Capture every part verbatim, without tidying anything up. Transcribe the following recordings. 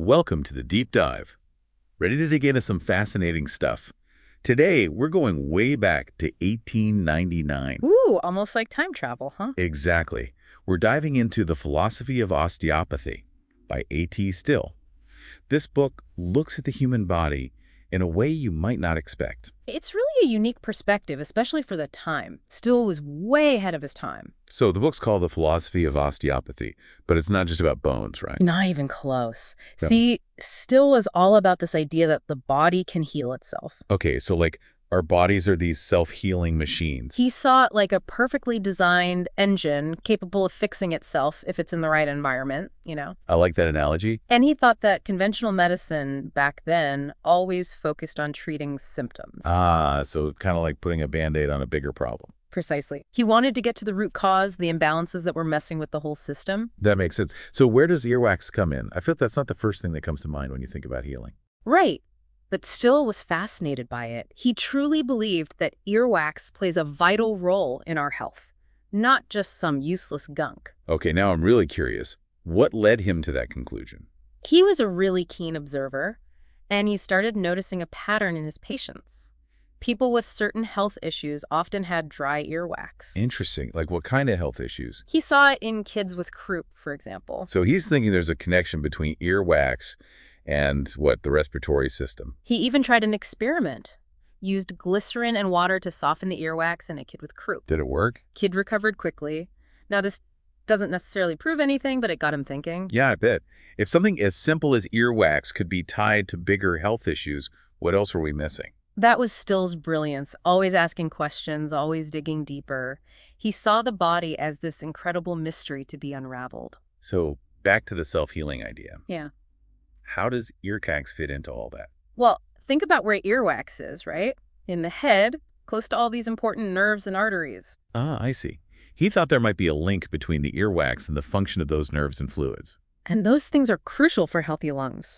Welcome to the Deep Dive. Ready to dig into some fascinating stuff? Today, we're going way back to eighteen ninety-nine. Ooh, almost like time travel, huh? Exactly. We're diving into The Philosophy of Osteopathy by A T Still. This book looks at the human body in a way you might not expect. It's really a unique perspective, especially for the time. Still was way ahead of his time. So the book's called The Philosophy of Osteopathy, but it's not just about bones, right? Not even close. No. See, Still was all about this idea that the body can heal itself. Okay, so like our bodies are these self-healing machines. He saw it like a perfectly designed engine capable of fixing itself if it's in the right environment, you know? I like that analogy. And he thought that conventional medicine back then always focused on treating symptoms. Ah, so kind of like putting a Band-Aid on a bigger problem. Precisely. He wanted to get to the root cause, the imbalances that were messing with the whole system. That makes sense. So where does earwax come in? I feel that's not the first thing that comes to mind when you think about healing. Right. But Still was fascinated by it. He truly believed that earwax plays a vital role in our health, not just some useless gunk. Okay, now I'm really curious. What led him to that conclusion? He was a really keen observer, and he started noticing a pattern in his patients. People with certain health issues often had dry earwax. Interesting. Like what kind of health issues? He saw it in kids with croup, for example. So he's thinking there's a connection between earwax and what, the respiratory system. He even tried an experiment. Used glycerin and water to soften the earwax in a kid with croup. Did it work? Kid recovered quickly. Now, this doesn't necessarily prove anything, but it got him thinking. Yeah, I bet. If something as simple as earwax could be tied to bigger health issues, what else are we missing? That was Still's brilliance, always asking questions, always digging deeper. He saw the body as this incredible mystery to be unraveled. So back to the self-healing idea. Yeah. How does earwax fit into all that? Well, think about where earwax is, right? In the head, close to all these important nerves and arteries. Ah, I see. He thought there might be a link between the earwax and the function of those nerves and fluids. And those things are crucial for healthy lungs.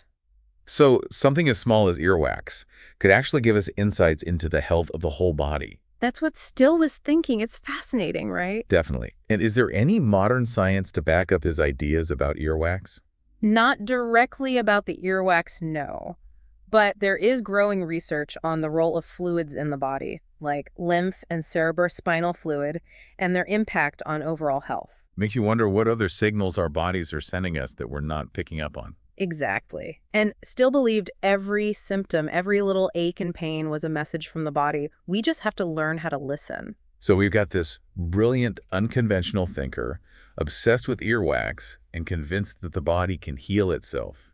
So something as small as earwax could actually give us insights into the health of the whole body. That's what Still was thinking. It's fascinating, right? Definitely. And is there any modern science to back up his ideas about earwax? Not directly about the earwax, no. But there is growing research on the role of fluids in the body, like lymph and cerebrospinal fluid, and their impact on overall health. Makes you wonder what other signals our bodies are sending us that we're not picking up on. Exactly. And Still believed every symptom, every little ache and pain was a message from the body. We just have to learn how to listen. So we've got this brilliant, unconventional thinker, obsessed with earwax and convinced that the body can heal itself.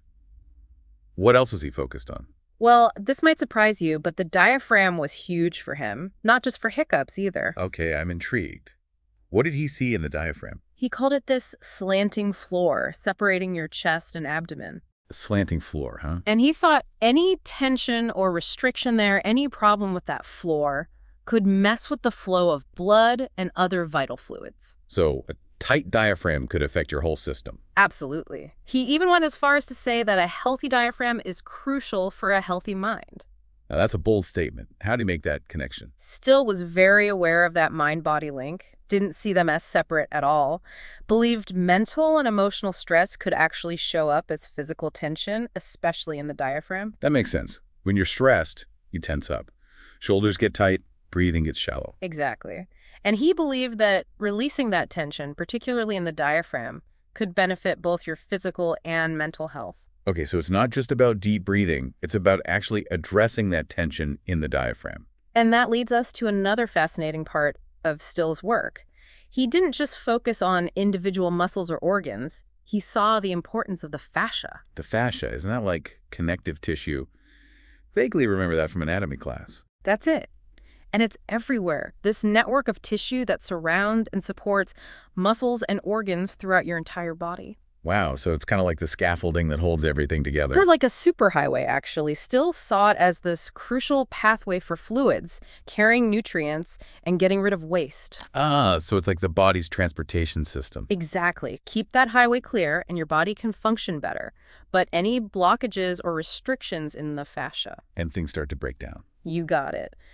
What else is he focused on? Well, this might surprise you, but the diaphragm was huge for him, not just for hiccups either. Okay, I'm intrigued. What did he see in the diaphragm? He called it this slanting floor, separating your chest and abdomen. A slanting floor, huh? And he thought any tension or restriction there, any problem with that floor, could mess with the flow of blood and other vital fluids. So a tight diaphragm could affect your whole system. Absolutely. He even went as far as to say that a healthy diaphragm is crucial for a healthy mind. Now that's a bold statement. How do you make that connection? Still was very aware of that mind-body link, didn't see them as separate at all, believed mental and emotional stress could actually show up as physical tension, especially in the diaphragm. That makes sense. When you're stressed, you tense up. Shoulders get tight, breathing gets shallow. Exactly. And he believed that releasing that tension, particularly in the diaphragm, could benefit both your physical and mental health. Okay, so it's not just about deep breathing. It's about actually addressing that tension in the diaphragm. And that leads us to another fascinating part of Still's work. He didn't just focus on individual muscles or organs. He saw the importance of the fascia. The fascia, isn't that like connective tissue? Vaguely remember that from anatomy class. That's it. And it's everywhere. This network of tissue that surround and supports muscles and organs throughout your entire body. Wow, so it's kind of like the scaffolding that holds everything together. Or like a superhighway, actually. Still saw it as this crucial pathway for fluids, carrying nutrients and getting rid of waste. Ah, so it's like the body's transportation system. Exactly. Keep that highway clear and your body can function better. But any blockages or restrictions in the fascia, And things start to break down. you got it.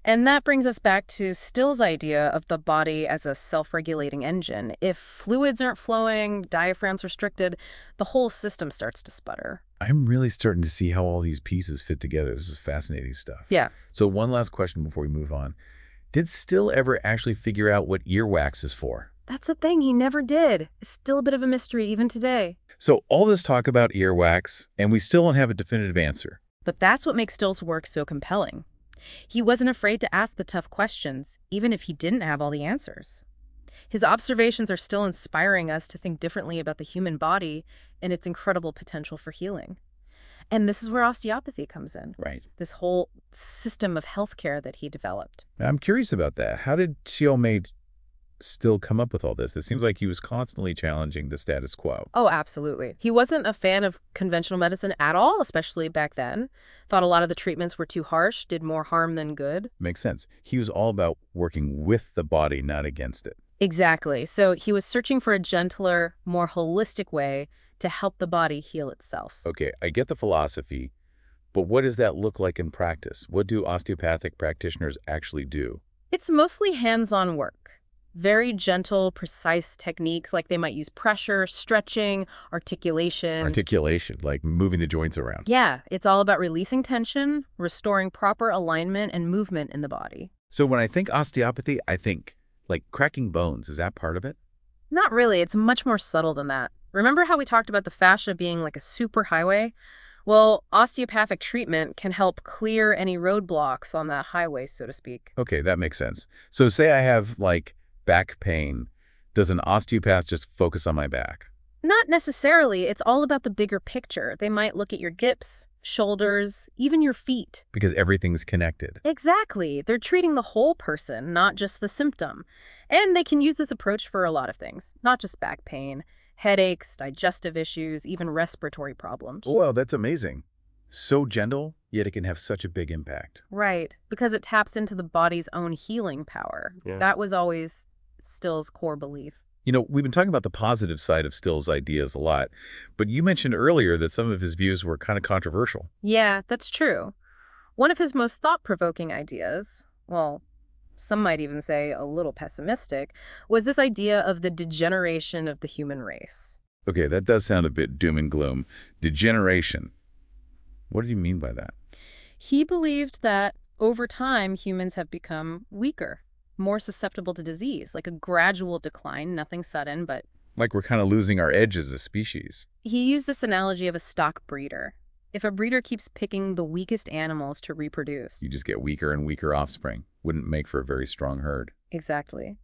And that brings us back to Still's idea of the body as a self-regulating engine. If fluids aren't flowing, diaphragm's restricted, the whole system starts to sputter. I'm really starting to see how all these pieces fit together. This is fascinating stuff. Yeah. So one last question before we move on. Did Still ever actually figure out what earwax is for? That's the thing, he never did. It's still a bit of a mystery even today. So all this talk about earwax, and we still don't have a definitive answer. But that's what makes Still's work so compelling. He wasn't afraid to ask the tough questions, even if he didn't have all the answers. His observations are still inspiring us to think differently about the human body and its incredible potential for healing. And this is where osteopathy comes in. Right. This whole system of healthcare that he developed. I'm curious about that. How did Xiaomei Still come up with all this? It seems like he was constantly challenging the status quo. Oh, absolutely. He wasn't a fan of conventional medicine at all, especially back then. Thought a lot of the treatments were too harsh, did more harm than good. Makes sense. He was all about working with the body, not against it. Exactly. So he was searching for a gentler, more holistic way to help the body heal itself. Okay, I get the philosophy, but what does that look like in practice? What do osteopathic practitioners actually do? It's mostly hands-on work. Very gentle, precise techniques, like they might use pressure, stretching, articulation. Articulation, like moving the joints around. Yeah, it's all about releasing tension, restoring proper alignment and movement in the body. So when I think osteopathy, I think like cracking bones. Is that part of it? Not really. It's much more subtle than that. Remember how we talked about the fascia being like a superhighway? Well, osteopathic treatment can help clear any roadblocks on that highway, so to speak. Okay, that makes sense. So say I have like back pain. Does an osteopath just focus on my back? Not necessarily. It's all about the bigger picture. They might look at your hips, shoulders, even your feet. Because everything's connected. Exactly. They're treating the whole person, not just the symptom. And they can use this approach for a lot of things, not just back pain, headaches, digestive issues, even respiratory problems. Well, that's amazing. So gentle, yet it can have such a big impact. Right, because it taps into the body's own healing power. Yeah. That was always Still's core belief. You know, we've been talking about the positive side of Still's ideas a lot, but you mentioned earlier that some of his views were kind of controversial. Yeah, that's true. One of his most thought-provoking ideas, well, some might even say a little pessimistic, was this idea of the degeneration of the human race. Okay, that does sound a bit doom and gloom. Degeneration. What do you mean by that? He believed that over time, humans have become weaker, more susceptible to disease, like a gradual decline, nothing sudden, but... Like we're kind of losing our edge as a species. He used this analogy of a stock breeder. If a breeder keeps picking the weakest animals to reproduce... You just get weaker and weaker offspring. Wouldn't make for a very strong herd. Exactly.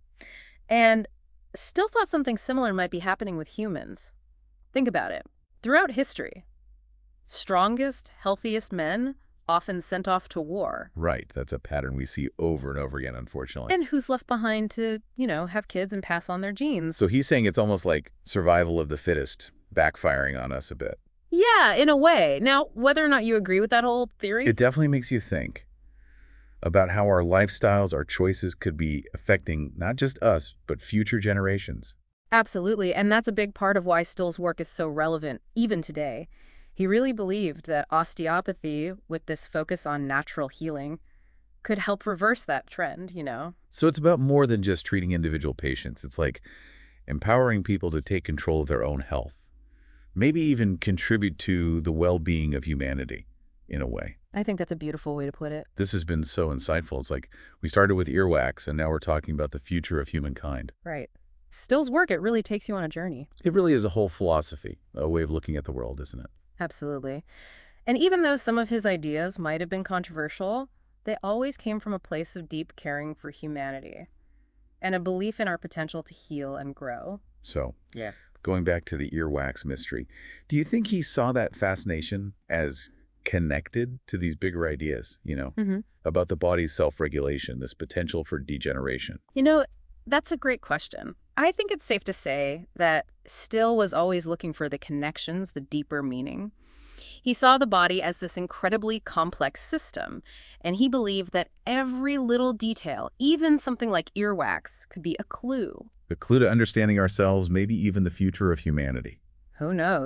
And Still thought something similar might be happening with humans. Think about it. Throughout history, strongest, healthiest men often sent off to war. Right. That's a pattern we see over and over again, unfortunately. And who's left behind to, you know, have kids and pass on their genes. So he's saying it's almost like survival of the fittest backfiring on us a bit. Yeah, in a way. Now, whether or not you agree with that whole theory... It definitely makes you think about how our lifestyles, our choices could be affecting not just us, but future generations. Absolutely. And that's a big part of why Still's work is so relevant, even today. He really believed that osteopathy, with this focus on natural healing, could help reverse that trend, you know? So it's about more than just treating individual patients. It's like empowering people to take control of their own health. Maybe even contribute to the well-being of humanity, in a way. I think that's a beautiful way to put it. This has been so insightful. It's like we started with earwax, and now we're talking about the future of humankind. Right. Still's work, it really takes you on a journey. It really is a whole philosophy, a way of looking at the world, isn't it? Absolutely. And even though some of his ideas might have been controversial, they always came from a place of deep caring for humanity and a belief in our potential to heal and grow. So, yeah. Going back to the earwax mystery, do you think he saw that fascination as connected to these bigger ideas, you know, Mm-hmm. about the body's self-regulation, this potential for degeneration? You know, that's a great question. I think it's safe to say that Still was always looking for the connections, the deeper meaning. He saw the body as this incredibly complex system, and he believed that every little detail, even something like earwax, could be a clue. A clue to understanding ourselves, maybe even the future of humanity. Who knows?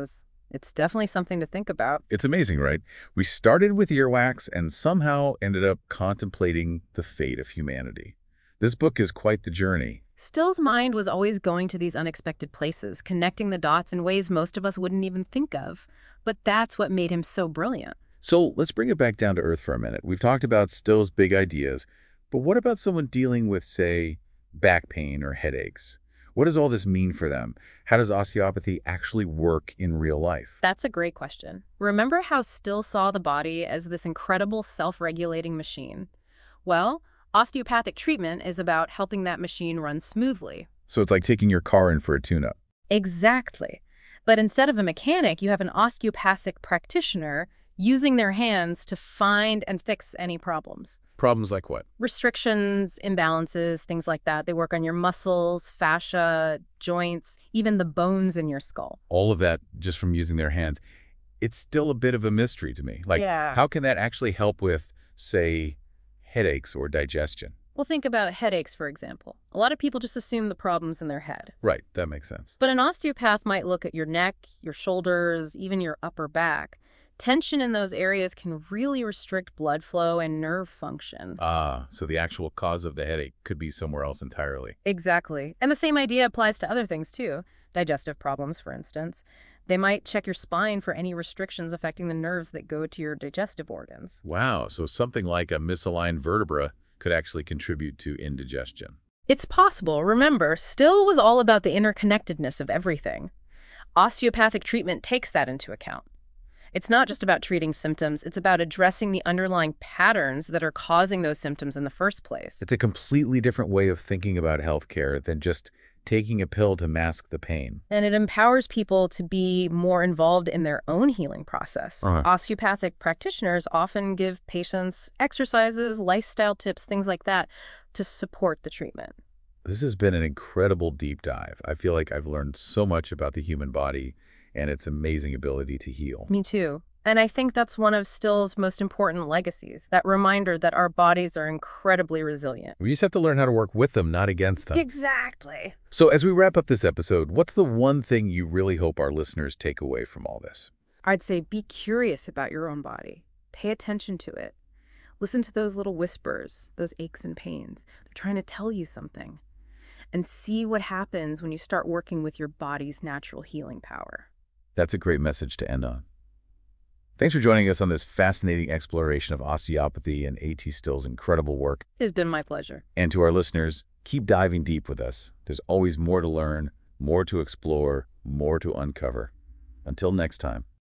It's definitely something to think about. It's amazing, right? We started with earwax and somehow ended up contemplating the fate of humanity. This book is quite the journey. Still's mind was always going to these unexpected places, connecting the dots in ways most of us wouldn't even think of. But that's what made him so brilliant. So let's bring it back down to earth for a minute. We've talked about Still's big ideas, but what about someone dealing with, say, back pain or headaches? What does all this mean for them? How does osteopathy actually work in real life? That's a great question. Remember how Still saw the body as this incredible self-regulating machine? Well, osteopathic treatment is about helping that machine run smoothly. So it's like taking your car in for a tune-up. Exactly. But instead of a mechanic, you have an osteopathic practitioner using their hands to find and fix any problems. Problems like what? Restrictions, imbalances, things like that. They work on your muscles, fascia, joints, even the bones in your skull. All of that just from using their hands. It's still a bit of a mystery to me. Like, Yeah. how can that actually help with, say, headaches or digestion? Well, think about headaches, for example. A lot of people just assume the problem's in their head. Right, that makes sense. But an osteopath might look at your neck, your shoulders, even your upper back. Tension in those areas can really restrict blood flow and nerve function. Ah, so the actual cause of the headache could be somewhere else entirely. Exactly. And the same idea applies to other things, too. Digestive problems, for instance. They might check your spine for any restrictions affecting the nerves that go to your digestive organs. Wow, so something like a misaligned vertebra could actually contribute to indigestion. It's possible. Remember, Still was all about the interconnectedness of everything. Osteopathic treatment takes that into account. It's not just about treating symptoms, it's about addressing the underlying patterns that are causing those symptoms in the first place. It's a completely different way of thinking about healthcare than just taking a pill to mask the pain. And it empowers people to be more involved in their own healing process. Uh-huh. Osteopathic practitioners often give patients exercises, lifestyle tips, things like that to support the treatment. This has been an incredible deep dive. I feel like I've learned so much about the human body and its amazing ability to heal. Me too. And I think that's one of Still's most important legacies, that reminder that our bodies are incredibly resilient. We just have to learn how to work with them, not against them. Exactly. So as we wrap up this episode, what's the one thing you really hope our listeners take away from all this? I'd say be curious about your own body. Pay attention to it. Listen to those little whispers, those aches and pains. They're trying to tell you something. And see what happens when you start working with your body's natural healing power. That's a great message to end on. Thanks for joining us on this fascinating exploration of osteopathy and A T Still's incredible work. It's been my pleasure. And to our listeners, keep diving deep with us. There's always more to learn, more to explore, more to uncover. Until next time.